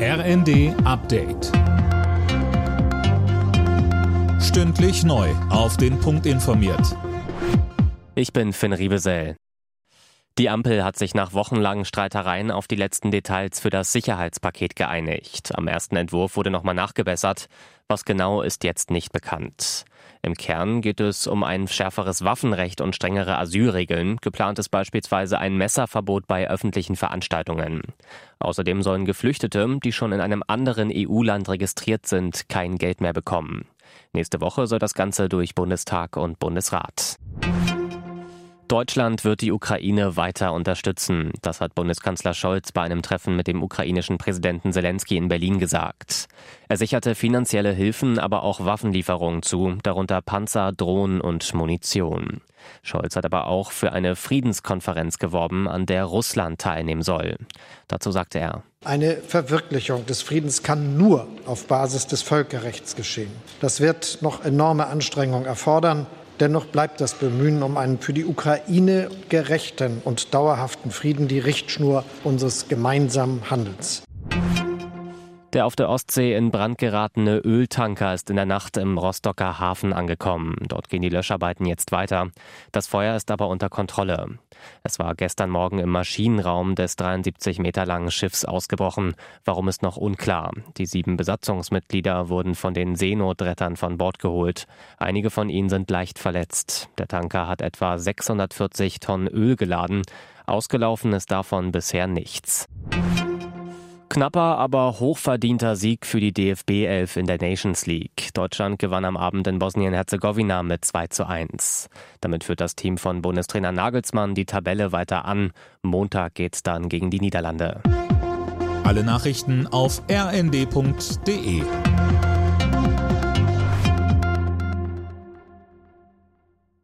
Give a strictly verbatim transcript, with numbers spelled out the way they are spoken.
R N D Update. Stündlich neu auf den Punkt informiert. Ich bin Finn Riebesell. Die Ampel hat sich nach wochenlangen Streitereien auf die letzten Details für das Sicherheitspaket geeinigt. Am ersten Entwurf wurde nochmal nachgebessert. Was genau ist jetzt nicht bekannt. Im Kern geht es um ein schärferes Waffenrecht und strengere Asylregeln. Geplant ist beispielsweise ein Messerverbot bei öffentlichen Veranstaltungen. Außerdem sollen Geflüchtete, die schon in einem anderen E U-Land registriert sind, kein Geld mehr bekommen. Nächste Woche soll das Ganze durch Bundestag und Bundesrat. Deutschland wird die Ukraine weiter unterstützen. Das hat Bundeskanzler Scholz bei einem Treffen mit dem ukrainischen Präsidenten Selenskyj in Berlin gesagt. Er sicherte finanzielle Hilfen, aber auch Waffenlieferungen zu, darunter Panzer, Drohnen und Munition. Scholz hat aber auch für eine Friedenskonferenz geworben, an der Russland teilnehmen soll. Dazu sagte er: Eine Verwirklichung des Friedens kann nur auf Basis des Völkerrechts geschehen. Das wird noch enorme Anstrengungen erfordern. Dennoch bleibt das Bemühen um einen für die Ukraine gerechten und dauerhaften Frieden die Richtschnur unseres gemeinsamen Handelns. Der auf der Ostsee in Brand geratene Öltanker ist in der Nacht im Rostocker Hafen angekommen. Dort gehen die Löscharbeiten jetzt weiter. Das Feuer ist aber unter Kontrolle. Es war gestern Morgen im Maschinenraum des dreiundsiebzig Meter langen Schiffs ausgebrochen. Warum ist noch unklar. Die sieben Besatzungsmitglieder wurden von den Seenotrettern von Bord geholt. Einige von ihnen sind leicht verletzt. Der Tanker hat etwa sechshundertvierzig Tonnen Öl geladen. Ausgelaufen ist davon bisher nichts. Knapper, aber hochverdienter Sieg für die D F B elf in der Nations League. Deutschland gewann am Abend in Bosnien-Herzegowina mit zwei zu eins. Damit führt das Team von Bundestrainer Nagelsmann die Tabelle weiter an. Montag geht's dann gegen die Niederlande. Alle Nachrichten auf r n d punkt d e.